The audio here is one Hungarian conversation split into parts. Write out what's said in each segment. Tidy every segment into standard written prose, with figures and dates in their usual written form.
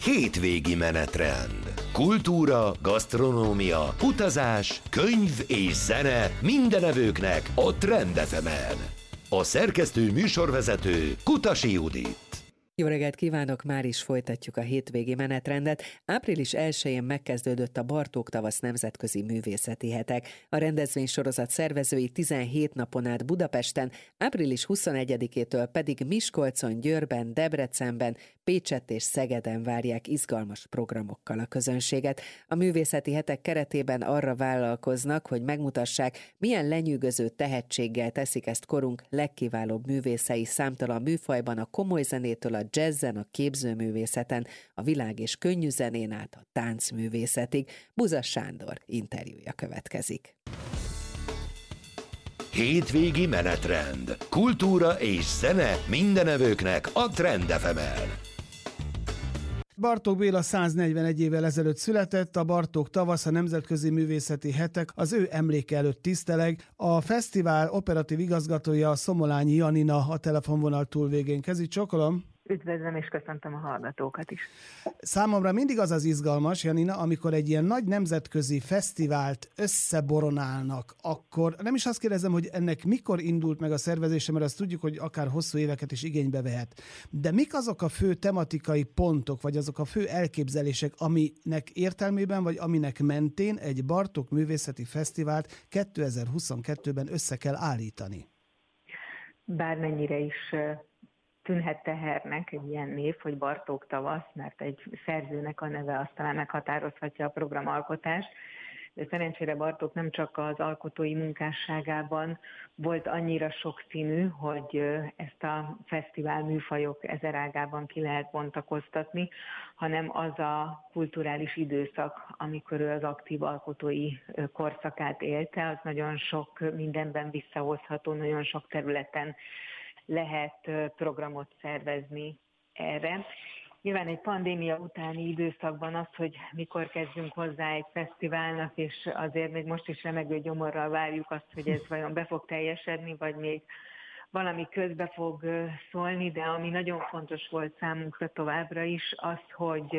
Hétvégi menetrend. Kultúra, gasztronómia, utazás, könyv és zene minden evőknek a Trend FM-en. A szerkesztő műsorvezető Kutasi Judit. Jó reggelt kívánok, már is folytatjuk a hétvégi menetrendet. Április 1-én megkezdődött a Bartók Tavasz Nemzetközi Művészeti Hetek. A rendezvénysorozat szervezői 17 napon át Budapesten, április 21-től pedig Miskolcon, Győrben, Debrecenben, Pécsett és Szegeden várják izgalmas programokkal a közönséget. A művészeti hetek keretében arra vállalkoznak, hogy megmutassák, milyen lenyűgöző tehetséggel teszik ezt korunk legkiválóbb művészei számtalan műfajban, a komoly zenétől a jazzen, a képzőművészeten, a világ és könnyű zenén át a táncművészetig. Buzas Sándor interjúja következik. Hétvégi menetrend. Kultúra és zene minden evőknek a Trend FM-en. Bartók Béla 141 évvel ezelőtt született, a Bartók Tavasz, a Nemzetközi Művészeti Hetek az ő emléke előtt tiszteleg. A fesztivál operatív igazgatója, Szomolányi Janina a telefonvonal túlvégén. Kezi csokolom! Üdvözlöm és köszöntöm a hallgatókat is. Számomra mindig az izgalmas, Janina, amikor egy ilyen nagy nemzetközi fesztivált összeboronálnak, akkor nem is azt kérdezem, hogy ennek mikor indult meg a szervezése, mert azt tudjuk, hogy akár hosszú éveket is igénybe vehet. De mik azok a fő tematikai pontok, vagy azok a fő elképzelések, aminek értelmében, vagy aminek mentén egy Bartók Művészeti Fesztivált 2022-ben össze kell állítani? Bármennyire is tűnhet tehernek egy ilyen név, hogy Bartók Tavasz, mert egy szerzőnek a neve azt talán meghatározhatja a programalkotást, de szerencsére Bartók nem csak az alkotói munkásságában volt annyira sokszínű, hogy ezt a fesztivál műfajok ezerágában ki lehet bontakoztatni, hanem az a kulturális időszak, amikor ő az aktív alkotói korszakát élte, az nagyon sok mindenben visszahozható, nagyon sok területen lehet programot szervezni erre. Nyilván egy pandémia utáni időszakban az, hogy mikor kezdünk hozzá egy fesztiválnak, és azért még most is remegő gyomorral várjuk azt, hogy ez vajon be fog teljesedni, vagy még valami közbe fog szólni, de ami nagyon fontos volt számunkra továbbra is az, hogy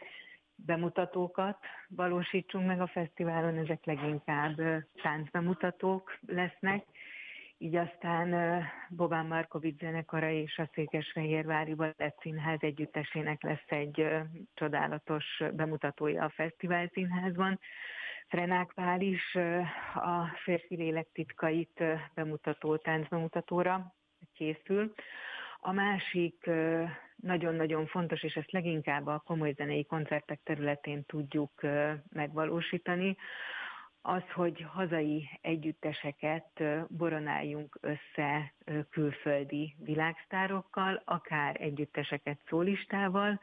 bemutatókat valósítsunk meg a fesztiválon, ezek leginkább táncbemutatók lesznek. Így aztán Bobán Markovics zenekara és a Székesfehérvári Balett-színház együttesének lesz egy csodálatos bemutatója a Fesztivál Színházban. Frenák Pál is a Férfi lélek titkait bemutató táncbemutatóra készül. A másik nagyon-nagyon fontos, és ezt leginkább a komoly zenei koncertek területén tudjuk megvalósítani, az, hogy hazai együtteseket boronáljunk össze külföldi világsztárokkal, akár együtteseket szólistával,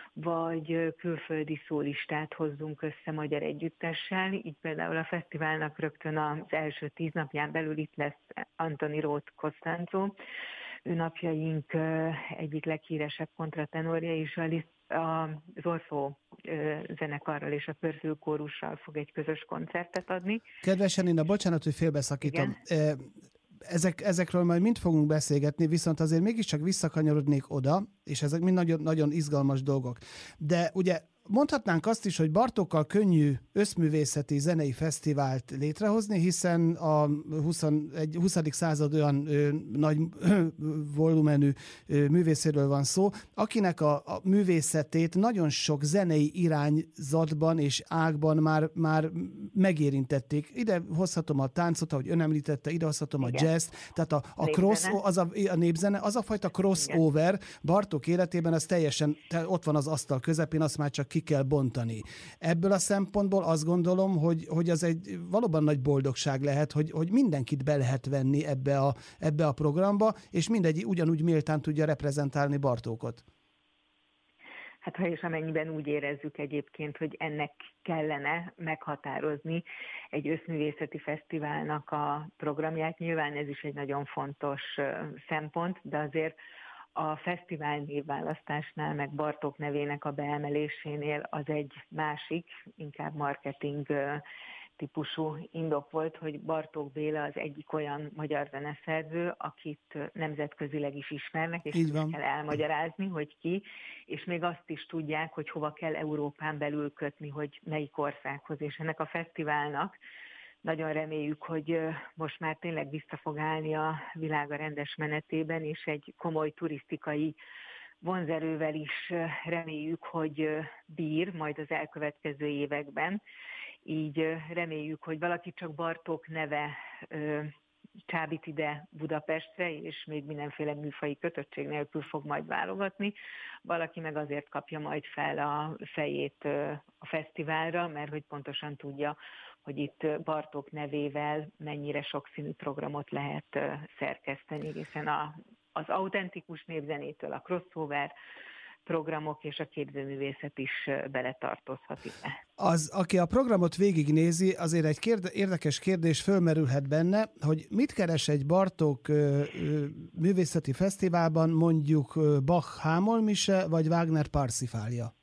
vagy külföldi szólistát hozzunk össze magyar együttessel. Így például a fesztiválnak rögtön az első 10 napján belül itt lesz Antoni Róth Costanzo. Ő napjaink egyik leghíresebb kontratenorja is, az Orszó zenekarral és a Pörzül kórussal fog egy közös koncertet adni. Kedves Janina, bocsánat, hogy félbeszakítom. Ezekről majd mind fogunk beszélgetni, viszont azért mégiscsak visszakanyarodnék oda, és ezek mind nagyon, nagyon izgalmas dolgok. De ugye mondhatnánk azt is, hogy Bartókkal könnyű összművészeti zenei fesztivált létrehozni, hiszen a 20. század olyan nagy volumenű művészéről van szó, akinek a művészetét nagyon sok zenei irányzatban és ágban már megérintették. Ide hozhatom a táncot, ahogy ön említette, ide hozhatom a jazz-t, tehát a népzene, az a fajta crossover Bartók életében, az teljesen ott van az asztal közepén, azt már csak ki kell bontani. Ebből a szempontból azt gondolom, hogy az egy valóban nagy boldogság lehet, hogy mindenkit be lehet venni ebbe a programba, és mindegy ugyanúgy méltán tudja reprezentálni Bartókot. Hát ha és amennyiben úgy érezzük egyébként, hogy ennek kellene meghatározni egy összművészeti fesztiválnak a programját, nyilván ez is egy nagyon fontos szempont, de azért a fesztivál névválasztásnál, meg Bartók nevének a beemelésénél az egy másik, inkább marketing típusú indok volt, hogy Bartók Béla az egyik olyan magyar zeneszerző, akit nemzetközileg is ismernek, és is kell elmagyarázni, hogy ki, és még azt is tudják, hogy hova kell Európán belül kötni, hogy melyik országhoz. És ennek a fesztiválnak nagyon reméljük, hogy most már tényleg vissza fog állni a világ a rendes menetében, és egy komoly turisztikai vonzerővel is reméljük, hogy bír majd az elkövetkező években. Így reméljük, hogy valaki csak Bartók neve csábít ide Budapestre, és még mindenféle műfaji kötöttség nélkül fog majd válogatni. Valaki meg azért kapja majd fel a fejét a fesztiválra, mert hogy pontosan tudja, hogy itt Bartók nevével mennyire sokszínű programot lehet szerkeszteni, hiszen az autentikus népzenétől a crossover programok és a képzőművészet is beletartozhat ide. Aki a programot végignézi, azért egy érdekes kérdés fölmerülhet benne, hogy mit keres egy Bartók művészeti fesztiválban, mondjuk Bach Hámolmise vagy Wagner Parsifália?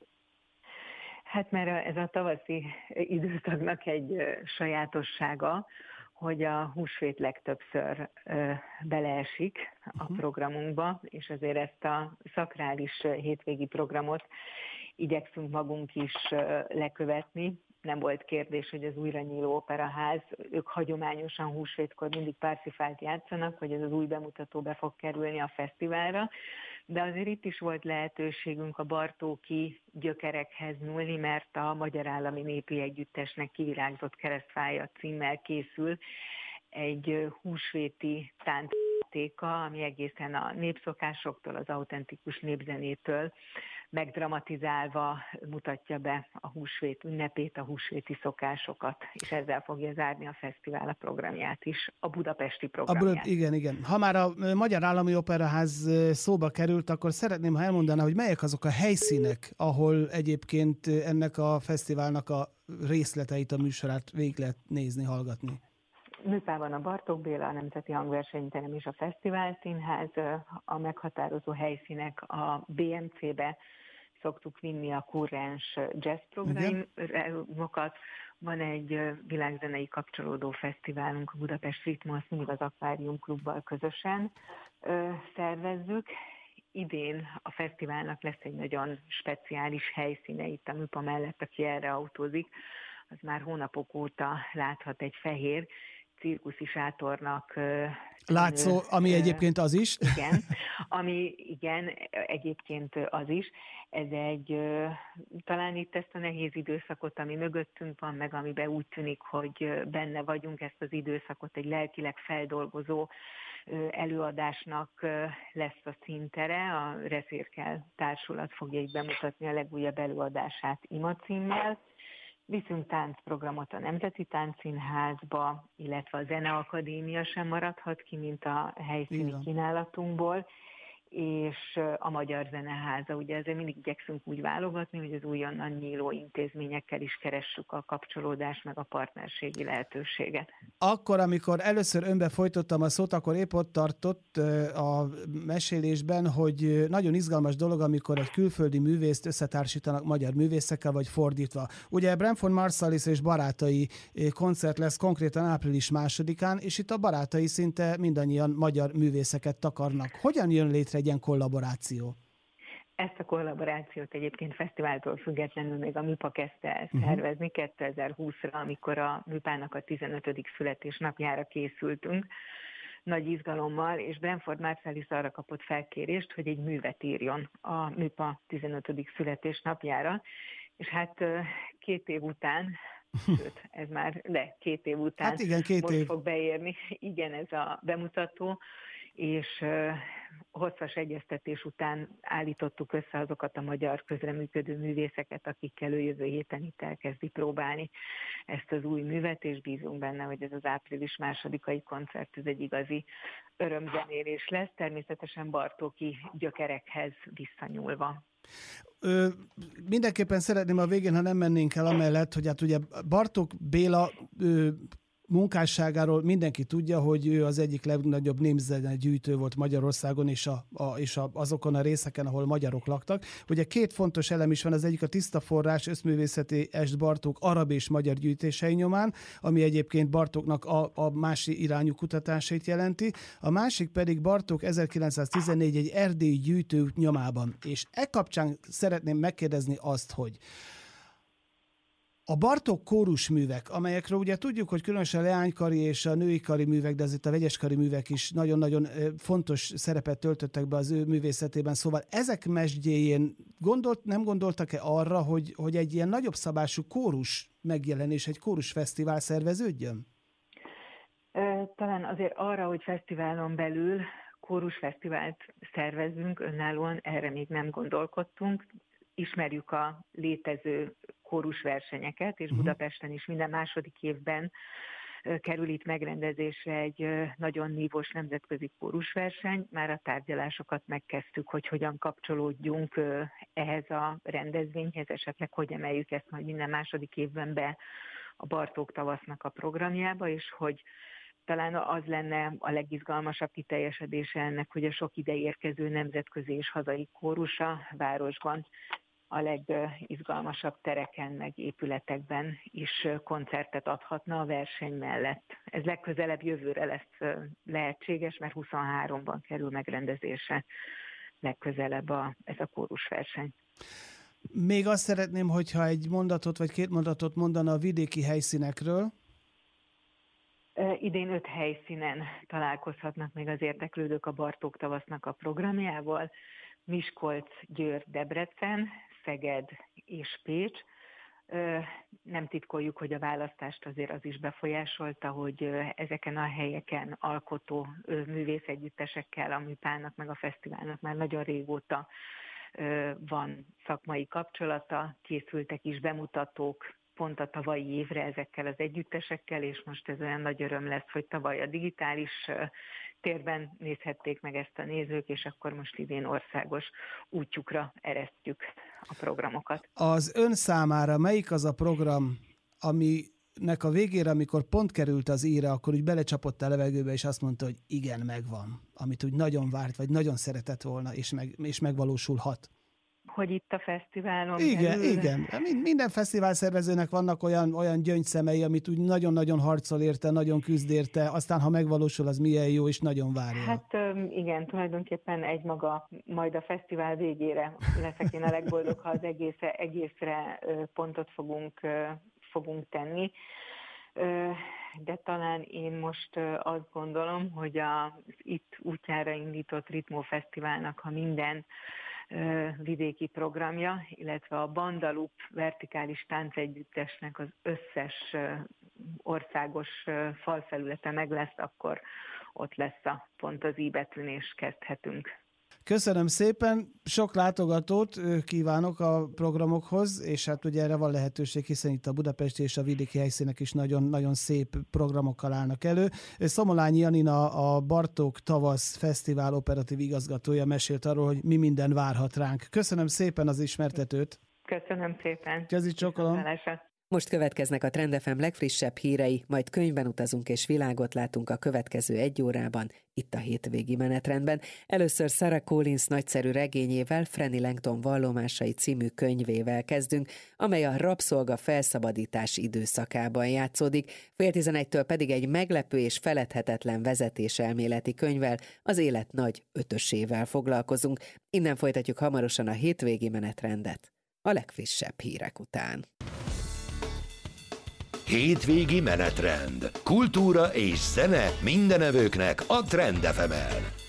Hát mert ez a tavaszi időszaknak egy sajátossága, hogy a húsvét legtöbbször beleesik a programunkba, és azért ezt a szakrális hétvégi programot igyekszünk magunk is lekövetni. Nem volt kérdés, hogy az Újranyíló Operaház, ők hagyományosan húsvétkor mindig Parsifált játszanak, hogy ez az új bemutató be fog kerülni a fesztiválra, de azért itt is volt lehetőségünk a bartóki gyökerekhez nyúlni, mert a Magyar Állami Népi Együttesnek Kivirágzott keresztfája címmel készül egy húsvéti táncjátéka, ami egészen a népszokásoktól, az autentikus népzenétől megdramatizálva mutatja be a húsvét ünnepét, a húsvéti szokásokat, és ezzel fogja zárni a fesztivál a programját is, a budapesti programját. Igen. Ha már a Magyar Állami Operaház szóba került, akkor szeretném, ha elmondaná, hogy melyek azok a helyszínek, ahol egyébként ennek a fesztiválnak a részleteit, a műsorát végig lehet nézni, hallgatni. Műpában a Bartók Béla, a Nemzeti Hangversenyterem és a Fesztivál Színház, a meghatározó helyszínek a BMC-be szoktuk vinni a kurrens jazz programokat. Van egy világzenei kapcsolódó fesztiválunk, a Budapest Ritmo, azt mindig az Akvárium Klubbal közösen szervezzük. Idén a fesztiválnak lesz egy nagyon speciális helyszíne itt a Műpa mellett, aki erre autózik, az már hónapok óta láthat egy fehér cirkuszi sátornak. Látszó, ami egyébként az is. Igen, egyébként az is. Ez egy, talán itt ezt a nehéz időszakot, ami mögöttünk van, meg amiben úgy tűnik, hogy benne vagyunk, ezt az időszakot egy lelkileg feldolgozó előadásnak lesz a színtere. A Reszérkel Társulat fogja így bemutatni a legújabb előadását Ima címmel. Viszünk táncprogramot a Nemzeti Táncszínházba, illetve a Zeneakadémia sem maradhat ki, mint a helyszíni kínálatunkból, és a Magyar Zeneháza. Ugye ezért mindig igyekszünk úgy válogatni, hogy az újonnan nyíló intézményekkel is keressük a kapcsolódást, meg a partnerségi lehetőséget. Akkor, amikor először önbe folytottam a szót, akkor épp ott tartott a mesélésben, hogy nagyon izgalmas dolog, amikor egy külföldi művészt összetársítanak magyar művészekkel, vagy fordítva. Ugye Branford Marsalis és barátai koncert lesz konkrétan április 2-án, és itt a barátai szinte mindannyian magyar művészeket takarnak. Hogyan jön létre egy ilyen kollaboráció? Ezt a kollaborációt egyébként fesztiváltól függetlenül még a Műpa kezdte el szervezni 2020-ra, amikor a Műpának a 15. születésnapjára készültünk nagy izgalommal, és Branford Marsalis arra kapott felkérést, hogy egy művet írjon a Műpa 15. születésnapjára, és hát 2 év után, sőt, ez már 2 év után hát igen, most fog beérni, igen, ez a bemutató, és hosszas egyeztetés után állítottuk össze azokat a magyar közreműködő művészeket, akikkel ő jövő héten itt elkezdi próbálni ezt az új művet, és bízunk benne, hogy ez az április 2-ai koncert, ez egy igazi örömzenélés lesz, természetesen bartóki gyökerekhez visszanyúlva. Mindenképpen szeretném a végén, ha nem mennénk el amellett, hogy hát ugye Bartók Béla munkásságáról mindenki tudja, hogy ő az egyik legnagyobb némzetgyűjtő volt Magyarországon, és azokon a részeken, ahol magyarok laktak. Ugye két fontos elem is van, az egyik a Tiszta forrás összművészeti est Bartók arab és magyar gyűjtései nyomán, ami egyébként Bartóknak a másik irányú kutatásait jelenti. A másik pedig Bartók 1914 egy erdélyi gyűjtő nyomában. És kapcsán szeretném megkérdezni azt, hogy a Bartók kórusművek, amelyekről ugye tudjuk, hogy különösen a leánykari és a női kari művek, de azért a vegyeskari művek is nagyon-nagyon fontos szerepet töltöttek be az ő művészetében, szóval ezek mesdjéjén nem gondoltak-e arra, hogy egy ilyen nagyobb szabású kórus megjelenés, egy kórusfesztivál szerveződjön? Talán azért arra, hogy fesztiválon belül kórusfesztivált szervezzünk önállóan, erre még nem gondolkodtunk. Ismerjük a létező kórusversenyeket, és Budapesten is minden második évben kerül itt megrendezésre egy nagyon nívós nemzetközi kórusverseny. Már a tárgyalásokat megkezdtük, hogy hogyan kapcsolódjunk ehhez a rendezvényhez, esetleg hogy emeljük ezt majd minden második évben be a Bartók tavasznak a programjába, és hogy talán az lenne a legizgalmasabb kiteljesedése ennek, hogy a sok ide érkező nemzetközi és hazai kórus a városban a legizgalmasabb tereken, meg épületekben is koncertet adhatna a verseny mellett. Ez legközelebb jövőre lesz lehetséges, mert 23-ban kerül megrendezésre legközelebb ez a kórusverseny. Még azt szeretném, hogyha egy mondatot vagy két mondatot mondana a vidéki helyszínekről. Idén 5 helyszínen találkozhatnak még az érdeklődők a Bartók tavasznak a programjával. Miskolc, Győr, Debrecen, Szeged és Pécs. Nem titkoljuk, hogy a választást azért az is befolyásolta, hogy ezeken a helyeken alkotó művészegyüttesekkel a műpának meg a fesztiválnak már nagyon régóta van szakmai kapcsolata, készültek is bemutatók pont a tavalyi évre ezekkel az együttesekkel, és most ez olyan nagy öröm lesz, hogy tavaly a digitális térben nézhették meg ezt a nézők, és akkor most idén országos útjukra eresztjük a programokat. Az ön számára melyik az a program, aminek a végére, amikor pont került az íre, akkor úgy belecsapott a levegőbe, és azt mondta, hogy igen, megvan, amit úgy nagyon várt, vagy nagyon szeretett volna, és megvalósulhat? Hogy itt a fesztiválon Igen. Minden fesztivál szervezőnek vannak olyan gyöngyszemei, amit úgy nagyon-nagyon harcol érte, nagyon küzd érte, aztán ha megvalósul, az milyen jó, és nagyon várja. Hát igen, tulajdonképpen egymaga majd a fesztivál végére leszek én a legboldog, ha az egészre pontot fogunk tenni. De talán én most azt gondolom, hogy az itt útjára indított Ritmo Fesztiválnak, ha minden vidéki programja, illetve a Bandalup vertikális táncegyüttesnek az összes országos falfelülete meg lesz, akkor ott lesz pont az i betűn, és kezdhetünk. Köszönöm szépen, sok látogatót kívánok a programokhoz, és hát ugye erre van lehetőség, hiszen itt a budapesti és a vidéki helyszínek is nagyon szép programokkal állnak elő. Szomolányi Janina, a Bartók Tavasz Fesztivál operatív igazgatója mesélt arról, hogy mi minden várhat ránk. Köszönöm szépen az ismertetőt. Köszönöm szépen. Kezi csokolom. Most következnek a Trend FM legfrissebb hírei, majd könyvben utazunk és világot látunk a következő 1 órában, itt a hétvégi menetrendben. Először Sarah Collins nagyszerű regényével, Franny Langton vallomásai című könyvével kezdünk, amely a rabszolga felszabadítás időszakában játszódik, 10:30-től pedig egy meglepő és feledhetetlen vezetéselméleti könyvvel, az élet nagy ötösével foglalkozunk. Innen folytatjuk hamarosan a hétvégi menetrendet, a legfrissebb hírek után. Hétvégi menetrend. Kultúra és zene mindenevőknek a Trend FM-en.